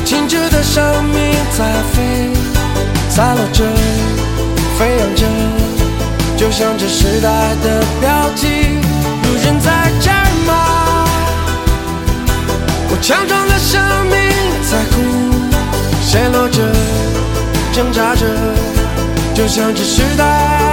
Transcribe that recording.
静止的生命在飞，洒落着，飞扬着，就像这时代的标记。有人在这儿吗？我强壮的生命在哭，陷落着，挣扎着，就像这时代